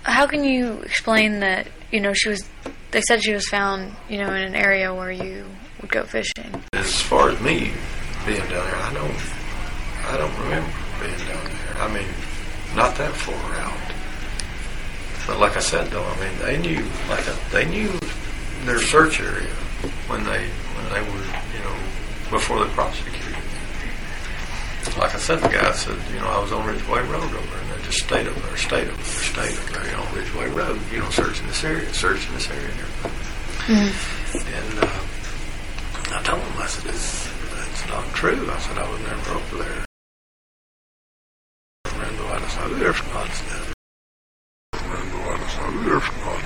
how can you explain that, they said she was found, in an area where you would go fishing? As far as me being down there, I don't remember being down there. I mean, not that far out. But like I said, though, I mean, they knew their search area when they were, before they prosecuted me. Like I said, the guy said, I was on Ridgeway Road over there, and they just stayed over there, on Ridgeway Road, searching this area and everything. And I told him, I said, it's not true. I said, I was never over there. Randall, I said, there's not.